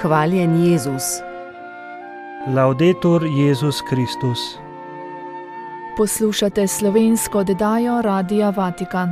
Hvaljen Jezus. Laudetur Jezus Kristus. Poslušate slovensko oddajo Radia Vatikan.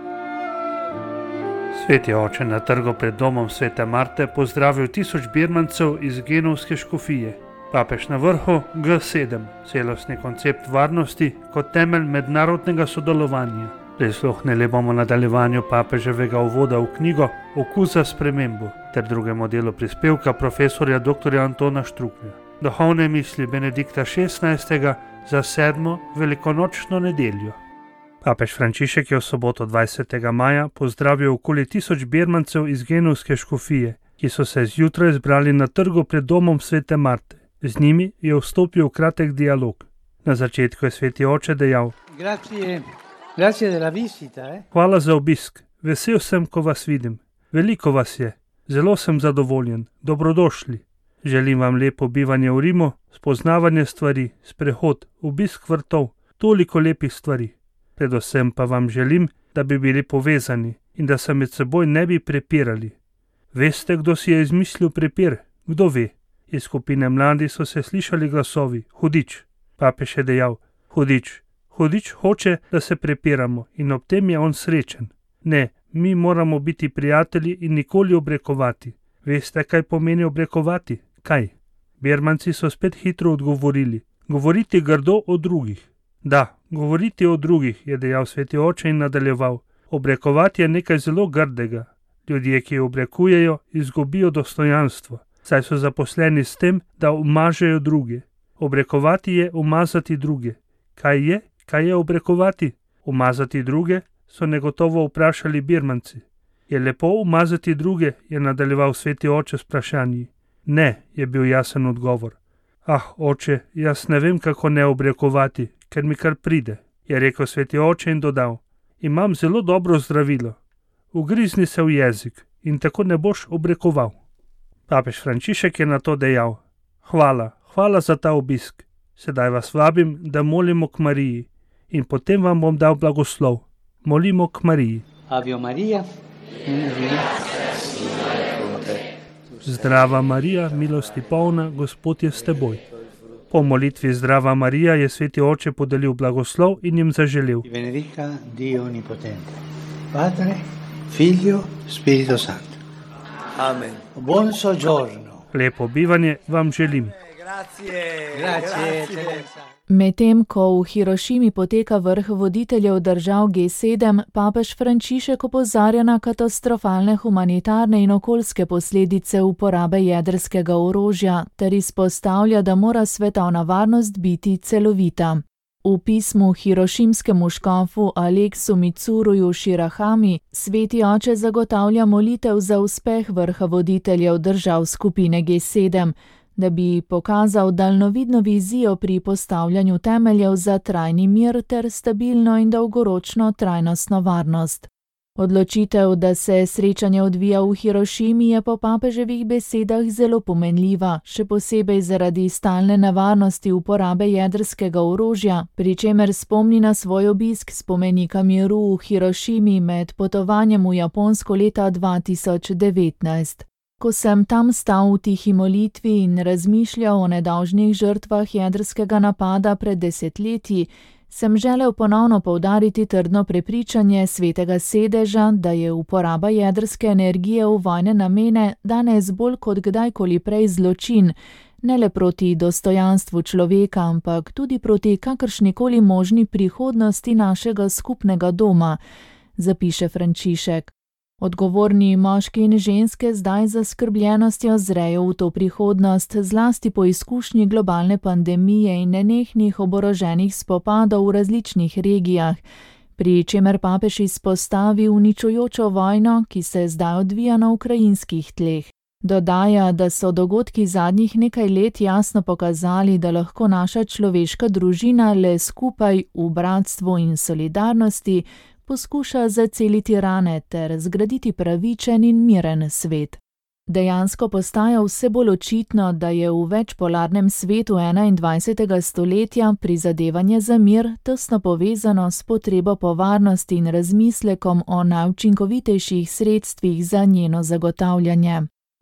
Sveti oče na trgu pred domom svete Marte pozdravil 1000 birmancev iz genovske škofije. Papež na vrhu G7, celostni koncept varnosti kot temelj mednarodnega sodelovanja. Prisluhnili bomo nadaljevanju papeževega uvoda v knjigo Okus za spremembo ter drugemu delu prispevka profesorja dr. Antona Štruklja. Duhovne misli Benedikta XVI. Za 7. velikonočno nedeljo. Papež Frančišek je v soboto 20. maja pozdravil okoli 1000 birmancev iz genovske škofije, ki so se zjutraj zbrali na trgu pred domom svete Marte. Z njimi je vstopil v kratek dialog. Na začetku je sveti oče dejal: Grazie della visita, Hvala za obisk, vesel sem, ko vas vidim. Veliko vas je, zelo sem zadovoljen, dobrodošli. Želim vam lepo bivanje v Rimu, spoznavanje stvari, sprehod, obisk vrtov, toliko lepih stvari. Predvsem pa vam želim, da bi bili povezani in da se med seboj ne bi prepirali. Veste, kdo si je izmislil prepir? Kdo ve? Iz skupine mladih so se slišali glasovi: Hudič. Papež je dejal: Hudič hoče, da se prepiramo in ob tem je on srečen. Ne, mi moramo biti prijatelji in nikoli obrekovati. Veste, kaj pomeni obrekovati? Kaj? Birmanci so spet hitro odgovorili: govoriti grdo o drugih. Da, govoriti o drugih, je dejal sveti oče in nadaljeval. Obrekovati je nekaj zelo grdega. Ljudje, ki obrekujejo, izgubijo dostojanstvo, saj so zaposleni s tem, da umažejo druge. Obrekovati je umazati druge. Kaj je obrekovati? Umazati druge, so negotovo vprašali birmanci. Je lepo umazati druge, je nadaljeval sveti oče s vprašanji. Ne, je bil jasen odgovor. Oče, jaz ne vem, kako ne obrekovati, ker mi kar pride, je rekel sveti oče in dodal: imam zelo dobro zdravilo. Ugrizni se v jezik in tako ne boš obrekoval. Papež Frančišek je na to dejal: Hvala za ta obisk. Sedaj vas vabim, da molimo k Mariji in potem vam bom dal blagoslov. Molimo k Mariji. Ave Maria. Zdrava Marija, milosti polna, Gospod je s teboj. Po molitvi Zdrava Marija je sveti oče podelil blagoslov in jim zaželel: Benedica Dio Onnipotente, Padre, Figlio, Spirito Santo. Amen. Buon soggiorno. Lepo bivanje vam želim. Grazie. Medtem ko v Hirošimi poteka vrh voditeljev držav G7, papež Frančišek opozarja na katastrofalne humanitarne in okoljske posledice uporabe jedrskega orožja ter izpostavlja, da mora svetovna varnost biti celovita. V pismu hirošimskemu škofu Aleksu Mitsuruju Shirahami sveti oče zagotavlja molitev za uspeh vrha voditeljev držav skupine G7, da bi pokazal daljnovidno vizijo pri postavljanju temeljev za trajni mir ter stabilno in dolgoročno trajnostno varnost. Odločitev, da se srečanje odvija v Hirošimi, je po papeževih besedah zelo pomenljiva, še posebej zaradi stalne nevarnosti uporabe jedrskega orožja, pri čemer spomni na svoj obisk spomenika miru v Hirošimi med potovanjem v Japonsko leta 2019. Ko sem tam stal v tihi molitvi in razmišljal o nedolžnih žrtvah jedrskega napada pred desetletji, sem želel ponovno poudariti trdno prepričanje svetega sedeža, da je uporaba jedrske energije v vojne namene danes bolj kot kdajkoli prej zločin, ne le proti dostojanstvu človeka, ampak tudi proti kakršnikoli možni prihodnosti našega skupnega doma, zapiše Frančišek. Odgovorni moški in ženske zdaj z zaskrbljenostjo zrejo v to prihodnost, zlasti po izkušnji globalne pandemije in nenehnih oboroženih spopadov v različnih regijah, pri čemer papež izpostavi uničujočo vojno, ki se zdaj odvija na ukrajinskih tleh. Dodaja, da so dogodki zadnjih nekaj let jasno pokazali, da lahko naša človeška družina le skupaj v bratstvu in solidarnosti poskuša zaceliti rane ter zgraditi pravičen in miren svet. Dejansko postaja vse bolj očitno, da je v večpolarnem svetu 21. stoletja prizadevanje za mir tesno povezano s potrebo po varnosti in razmislekom o najučinkovitejših sredstvih za njeno zagotavljanje.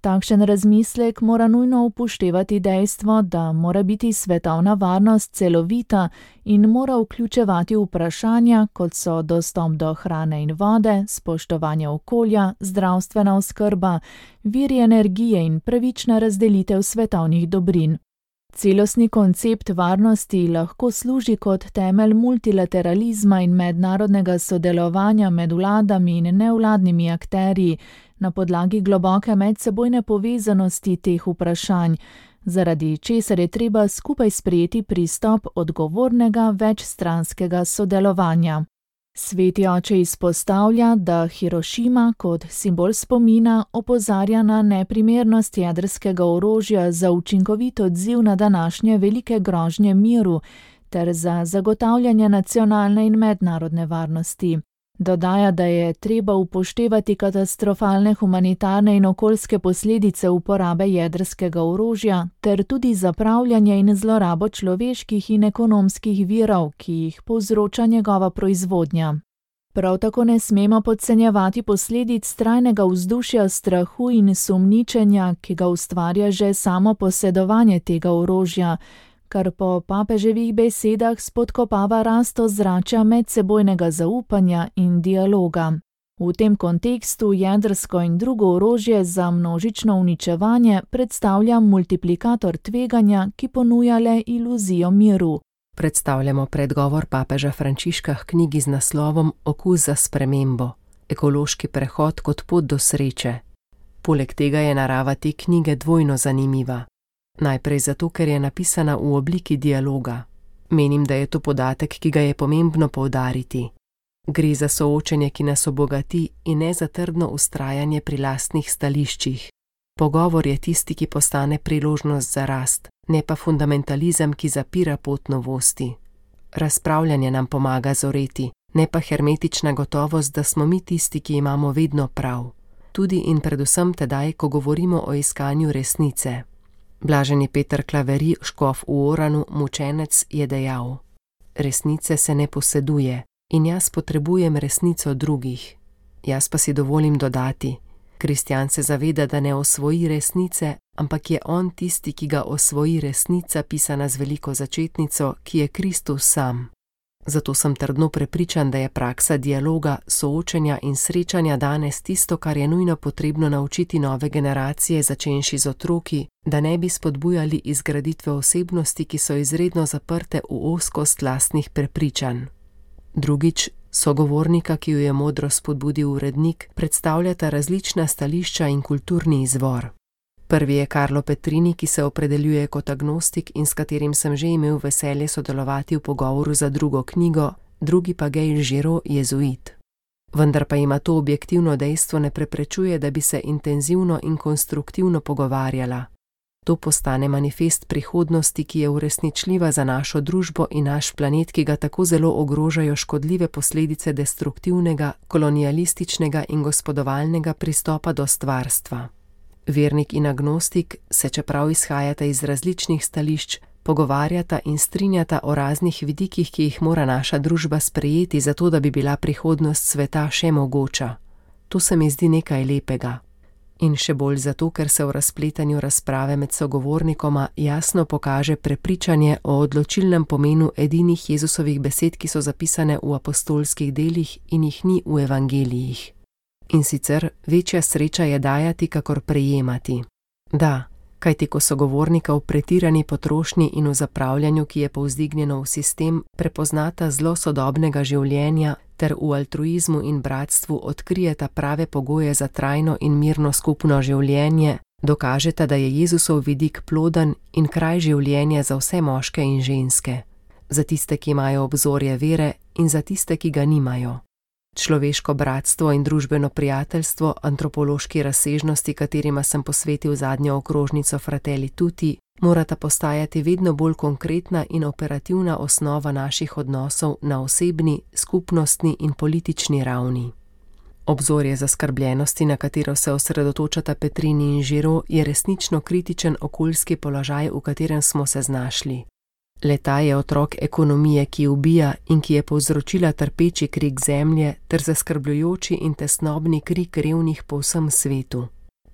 Takšen razmislek mora nujno upoštevati dejstvo, da mora biti svetovna varnost celovita in mora vključevati vprašanja, kot so dostop do hrane in vode, spoštovanje okolja, zdravstvena oskrba, viri energije in pravična razdelitev svetovnih dobrin. Celostni koncept varnosti lahko služi kot temelj multilateralizma in mednarodnega sodelovanja med vladami in nevladnimi akterji na podlagi globoke medsebojne povezanosti teh vprašanj, zaradi česar je treba skupaj sprejeti pristop odgovornega večstranskega sodelovanja. Sveti oče izpostavlja, da Hirošima kot simbol spomina opozarja na neprimernost jedrskega orožja za učinkovit odziv na današnje velike grožnje miru ter za zagotavljanje nacionalne in mednarodne varnosti. Dodaja, da je treba upoštevati katastrofalne humanitarne in okoljske posledice uporabe jedrskega orožja ter tudi zapravljanje in zlorabo človeških in ekonomskih virov, ki jih povzroča njegova proizvodnja. Prav tako ne smemo podcenjevati posledic trajnega vzdušja strahu in sumničenja, ki ga ustvarja že samo posedovanje tega orožja, kar po papeževih besedah spodkopava rast ozračja medsebojnega zaupanja in dialoga. V tem kontekstu jedrsko in drugo orožje za množično uničevanje predstavlja multiplikator tveganja, ki ponuja le iluzijo miru. Predstavljamo predgovor papeža Frančiška k knjigi z naslovom Okus za spremembo. Ekološki prehod kot pot do sreče. Poleg tega je narava te knjige dvojno zanimiva. Najprej zato, ker je napisana v obliki dialoga. Menim, da je to podatek, ki ga je pomembno poudariti. Gre za soočenje, ki nas obogati in ne za trdno vztrajanje pri lastnih stališčih. Pogovor je tisti, ki postane priložnost za rast, ne pa fundamentalizem, ki zapira pot novosti. Razpravljanje nam pomaga zoreti, ne pa hermetična gotovost, da smo mi tisti, ki imamo vedno prav. Tudi in predvsem tedaj, ko govorimo o iskanju resnice. Blaženi Peter Klaveri, škof v Oranu, mučenec, je dejal: Resnice se ne poseduje in jaz potrebujem resnico drugih. Jaz pa si dovolim dodati: kristjan se zaveda, da ne osvoji resnice, ampak je on tisti, ki ga osvoji resnica, pisana z veliko začetnico, ki je Kristus sam. Zato sem trdno prepričan, da je praksa dialoga, soočenja in srečanja danes tisto, kar je nujno potrebno naučiti nove generacije, začenši z otroki, da ne bi spodbujali izgraditve osebnosti, ki so izredno zaprte v ozkost lastnih prepričanj. Drugič, sogovornika, ki ju je modro spodbudil urednik, predstavljata različna stališča in kulturni izvor. Prvi je Carlo Petrini, ki se opredeljuje kot agnostik in s katerim sem že imel veselje sodelovati v pogovoru za drugo knjigo, drugi pa Gail Giraud, jezuit. Vendar pa ima to objektivno dejstvo ne preprečuje, da bi se intenzivno in konstruktivno pogovarjala. To postane manifest prihodnosti, ki je uresničljiva za našo družbo in naš planet, ki ga tako zelo ogrožajo škodljive posledice destruktivnega, kolonialističnega in gospodovalnega pristopa do stvarstva. Vernik in agnostik se, čeprav izhajata iz različnih stališč, pogovarjata in strinjata o raznih vidikih, ki jih mora naša družba sprejeti, zato da bi bila prihodnost sveta še mogoča. To se mi zdi nekaj lepega. In še bolj zato, ker se v razpletanju razprave med sogovornikoma jasno pokaže prepričanje o odločilnem pomenu edinih Jezusovih besed, ki so zapisane v apostolskih delih in jih ni v evangelijih. In sicer, večja sreča je dajati, kakor prejemati. Da, kajti ko sogovornika v pretirani potrošnji in v zapravljanju, ki je povzdignjeno v sistem, prepoznata zlo sodobnega življenja ter v altruizmu in bratstvu odkrijeta prave pogoje za trajno in mirno skupno življenje, dokažeta, da je Jezusov vidik ploden in kraj življenja za vse moške in ženske, za tiste, ki imajo obzorje vere in za tiste, ki ga nimajo. Človeško bratstvo in družbeno prijateljstvo, antropološki razsežnosti, katerima sem posvetil zadnjo okrožnico Fratelli Tutti, morata postajati vedno bolj konkretna in operativna osnova naših odnosov na osebni, skupnostni in politični ravni. Obzorje zaskrbljenosti, na katero se osredotočata Petrini in Giraud, je resnično kritičen okoljski položaj, v katerem smo se znašli. Le-ta je otrok ekonomije, ki ubija in ki je povzročila trpeči krik zemlje ter zaskrbljujoči in tesnobni krik revnih po vsem svetu.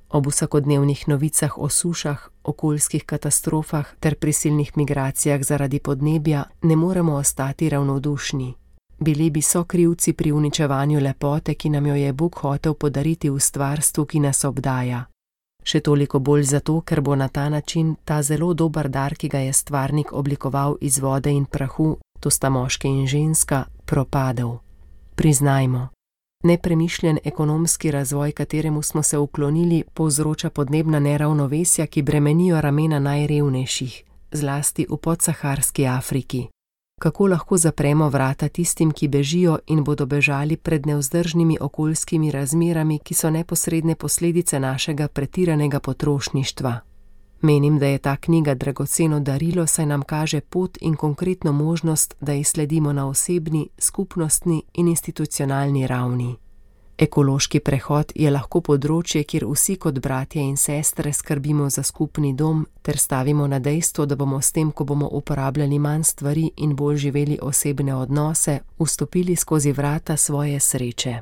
Ob vsakodnevnih novicah o sušah, okoljskih katastrofah ter prisilnih migracijah zaradi podnebja ne moremo ostati ravnodušni. Bili bi sokrivci pri uničevanju lepote, ki nam jo je Bog hotel podariti v stvarstvu, ki nas obdaja. Še toliko bolj zato, ker bo na ta način ta zelo dober dar, ki ga je stvarnik oblikoval iz vode in prahu, to sta moški in ženska, propadel. Priznajmo. Nepremišljen ekonomski razvoj, kateremu smo se uklonili, povzroča podnebna neravnovesja, ki bremenijo ramena najrevnejših, zlasti v podsaharski Afriki. Kako lahko zapremo vrata tistim, ki bežijo in bodo bežali pred nevzdržnimi okoljskimi razmerami, ki so neposredne posledice našega pretiranega potrošništva? Menim, da je ta knjiga dragoceno darilo, saj nam kaže pot in konkretno možnost, da ji sledimo na osebni, skupnostni in institucionalni ravni. Ekološki prehod je lahko področje, kjer vsi kot bratje in sestre skrbimo za skupni dom ter stavimo na dejstvo, da bomo s tem, ko bomo uporabljali manj stvari in bolj živeli osebne odnose, vstopili skozi vrata svoje sreče.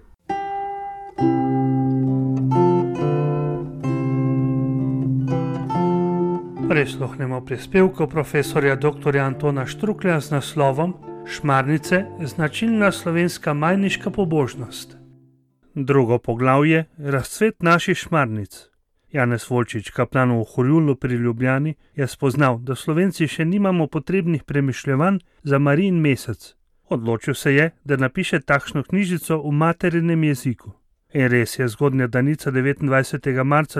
Prisluhnemo prispevku profesorja dr. Antona Štruklja z naslovom Šmarnice, značilna slovenska majniška pobožnost. Drugo poglavje, razcvet naših šmarnic. Janez Volčič, kaplan v Horjulu pri Ljubljani, je spoznal, da Slovenci še nimamo potrebnih premišljevanj za Marijin mesec. Odločil se je, da napiše takšno knjižico v materinem jeziku. In res je zgodnja danica 29. marca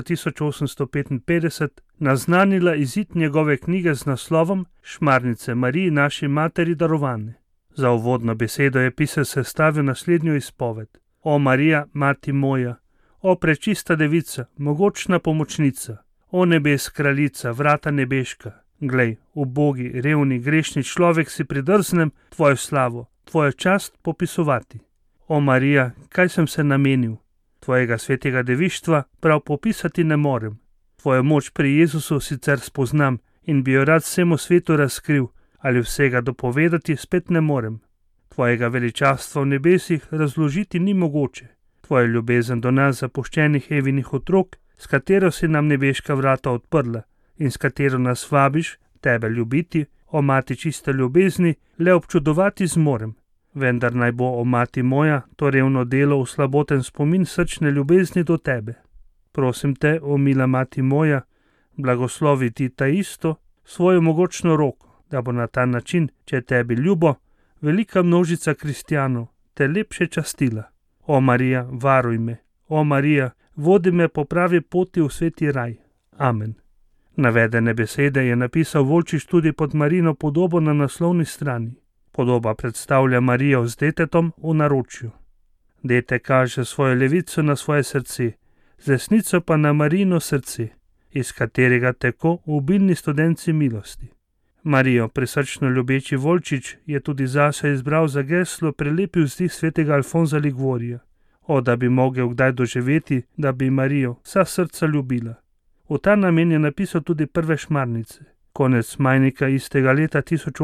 1855 naznanila izid njegove knjige z naslovom Šmarnice Mariji naši materi darovane. Za uvodno besedo je pisec sestavil naslednjo izpoved. O Marija, mati moja, o prečista devica, mogočna pomočnica, o nebes kraljica, vrata nebeška, glej, ubogi, revni, grešni človek si pridrznem tvojo slavo, tvojo čast popisovati. O Marija, kaj sem se namenil? Tvojega svetega devištva prav popisati ne morem. Tvojo moč pri Jezusu sicer spoznam in bi jo rad vsemu svetu razkril, ali vsega dopovedati spet ne morem. Tvojega veličastva v nebesih razložiti ni mogoče. Tvoja ljubezen do nas zapuščenih Evinih otrok, s katero si nam nebeška vrata odprla in s katero nas vabiš, tebe ljubiti, o mati čiste ljubezni, le občudovati zmorem. Vendar naj bo, o mati moja, to revno delo v slaboten spomin srčne ljubezni do tebe. Prosim te, o mila mati moja, blagoslovi ti ta isto svojo mogočno roko, da bo na ta način, če tebi ljubo, velika množica kristjanov te lepše častila. O Marija, varuj me. O Marija, vodi me po pravi poti v sveti raj. Amen. Navedene besede je napisal Volčič tudi pod Marijino podobo na naslovni strani. Podoba predstavlja Marijo z detetom v naročju. Dete kaže svojo levico na svoje srce, z desnico pa na Marijino srce, iz katerega teko obilni studenci milosti. Marijo, prisrčno ljubeči Volčič, je tudi zase izbral za geslo prelepi vzdih svetega Alfonza Ligvorija. O, da bi mogel kdaj doživeti, da bi Marijo vsa srca ljubila. V ta namen je napisal tudi prve šmarnice. Konec majnika istega leta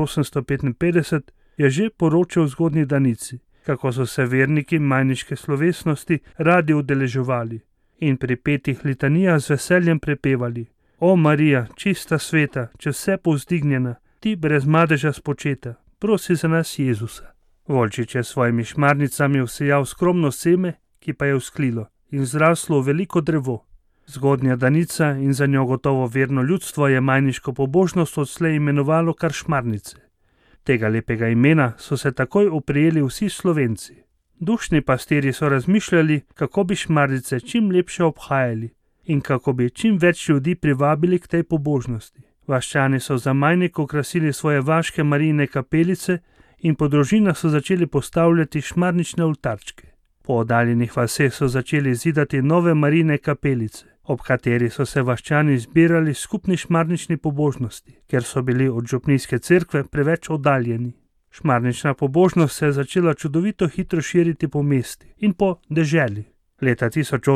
1855 je že poročal v zgodnji danici, kako so se verniki majniške slovesnosti radi udeleževali in pri petih litanijah z veseljem prepevali: O Marija, čista sveta, če vse povzdignjena, ti brez madeža spočeta, prosi za nas Jezusa. Volčič je s svojimi šmarnicami vsejal skromno seme, ki pa je vzklilo in zraslo v veliko drevo. Zgodnja danica in za njo gotovo verno ljudstvo je majniško pobožnost odslej imenovalo kar šmarnice. Tega lepega imena so se takoj oprijeli vsi Slovenci. Dušni pastirji so razmišljali, kako bi šmarnice čim lepše obhajali in kako bi čim več ljudi privabili k tej pobožnosti. Vaščani so za majnik okrasili svoje vaške Marijine kapelice in po družinah so začeli postavljati šmarnične oltarčke. Po oddaljenih vaseh so začeli zidati nove Marijine kapelice, ob kateri so se vaščani zbirali skupni šmarnični pobožnosti, ker so bili od župnijske cerkve preveč oddaljeni. Šmarnična pobožnost se je začela čudovito hitro širiti po mesti in po deželi. Leta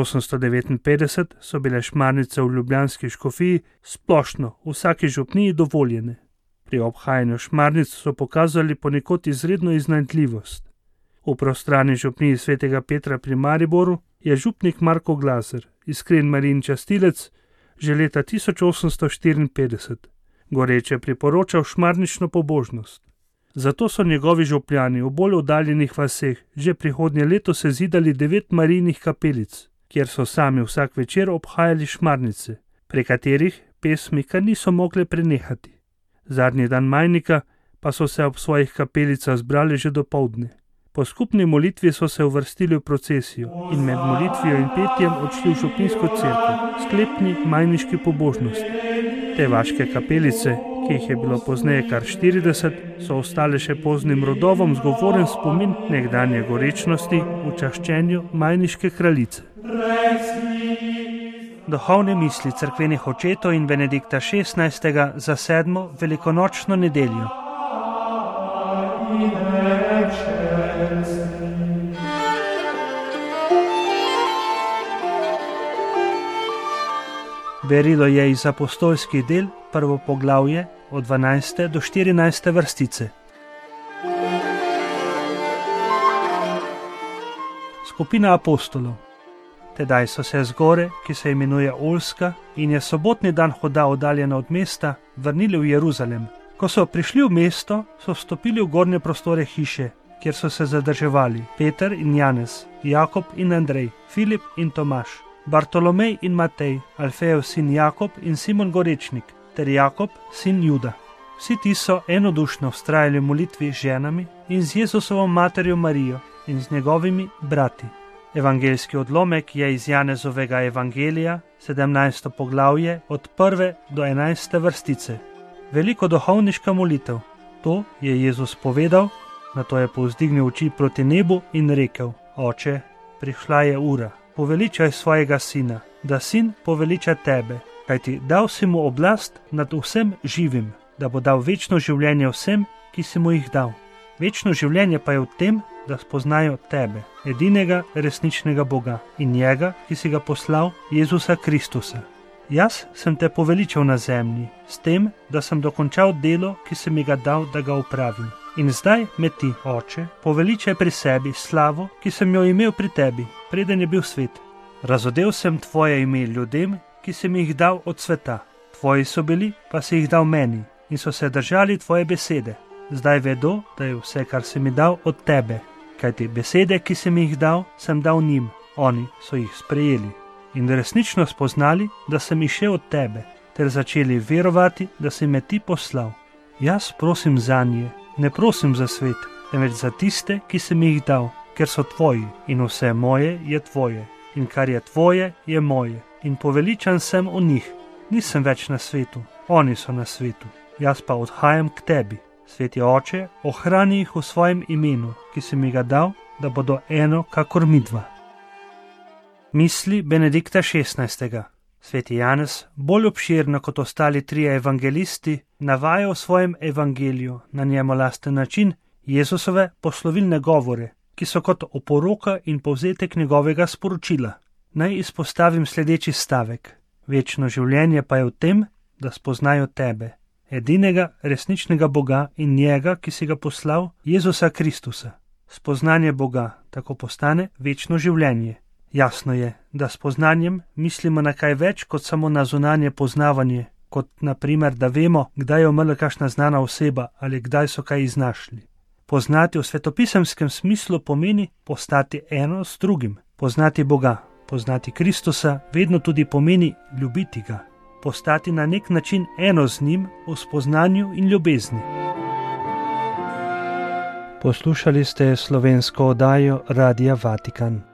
1859 so bile šmarnice v ljubljanski škofiji splošno v vsaki župniji dovoljene. Pri obhajanju šmarnic so pokazali ponekod izredno iznajdljivost. V prostrani župniji svetega Petra pri Mariboru je župnik Marko Glaser iskren Marijin častilec, že leta 1854 goreče priporočal šmarnično pobožnost. Zato so njegovi župljani v bolj oddaljenih vaseh že prihodnje leto sezidali 9 Marijinih kapelic, kjer so sami vsak večer obhajali šmarnice, pri katerih pesmi kar niso mogle prenehati. Zadnji dan majnika pa so se ob svojih kapelicah zbrali že dopoldne. Po skupni molitvi so se uvrstili v procesijo in med molitvijo in petjem odšli v župnijsko cerkev, sklepni majniški pobožnosti. Te vaške kapelice, ki jih je bilo pozneje kar 40, so ostale še poznim rodovom zgovoren spomin nekdanje gorečnosti v čaščenju majniške kraljice. Duhovne misli cerkvenih očetov in Benedikta XVI. Za 7. velikonočno nedeljo. Berilo je iz apostolskih del, prvo poglavje, od 12. do 14. vrstice. Skupina apostolov. Tedaj so se z gore, ki se imenuje Olska in je sobotni dan hoda oddaljena od mesta, vrnili v Jeruzalem. Ko so prišli v mesto, so vstopili v gornje prostore hiše, kjer so se zadrževali Peter in Janez, Jakob in Andrej, Filip in Tomaž, Bartolomej in Matej, Alfejev sin Jakob in Simon Gorečnik, ter Jakob, sin Juda. Vsi ti so enodušno vztrajali v molitvi z ženami in z Jezusovo materjo Marijo in z njegovimi brati. Evangeljski odlomek je iz Janezovega evangelija, 17. poglavje, od 1. do 11. vrstice. Veliko duhovniška molitev. To je Jezus povedal, nato je povzdignil oči proti nebu in rekel: Oče, prišla je ura, poveličaj svojega sina, da sin poveliča tebe, kajti dal si mu oblast nad vsem živim, da bo dal večno življenje vsem, ki si mu jih dal. Večno življenje pa je v tem, da spoznajo tebe, edinega resničnega Boga in njega, ki si ga poslal, Jezusa Kristusa. Jaz sem te poveličal na zemlji, s tem, da sem dokončal delo, ki si mi ga dal, da ga opravim. In zdaj me ti, Oče, poveličaj pri sebi slavo, ki sem jo imel pri tebi, preden je bil svet. Razodel sem tvoje ime ljudem, ki si mi jih dal od sveta. Tvoji so bili, pa si jih dal meni in so se držali tvoje besede. Zdaj vedo, da je vse, kar si mi dal, od tebe. Kajti besede, ki si mi jih dal, sem dal njim. Oni so jih sprejeli in resnično spoznali, da sem išel od tebe, ter začeli verovati, da si me ti poslal. Jaz prosim zanje, ne prosim za svet, temveč za tiste, ki si mi jih dal, ker so tvoji in vse moje je tvoje in kar je tvoje je moje in poveličan sem v njih. Nisem več na svetu, oni so na svetu, jaz pa odhajam k tebi. Sveti Oče, ohrani jih v svojem imenu, ki si mi ga dal, da bodo eno kakor midva. Misli Benedikta XVI. Sveti Janez, bolj obširno kot ostali trije evangelisti, navaja v svojem evangeliju na njemu lasten način Jezusove poslovilne govore, ki so kot oporoka in povzetek njegovega sporočila. Naj izpostavim sledeči stavek. Večno življenje pa je v tem, da spoznajo tebe, edinega resničnega Boga in njega, ki si ga poslal, Jezusa Kristusa. Spoznanje Boga tako postane večno življenje. Jasno je, da s poznanjem mislimo na kaj več kot samo na zunanje poznavanje, kot na primer, da vemo, kdaj je umrla kakšna znana oseba ali kdaj so kaj iznašli. Poznati v svetopisemskem smislu pomeni postati eno s drugim. Poznati Boga, poznati Kristusa vedno tudi pomeni ljubiti ga. Postati na nek način eno z njim v spoznanju in ljubezni. Poslušali ste slovensko oddajo Radia Vatikan.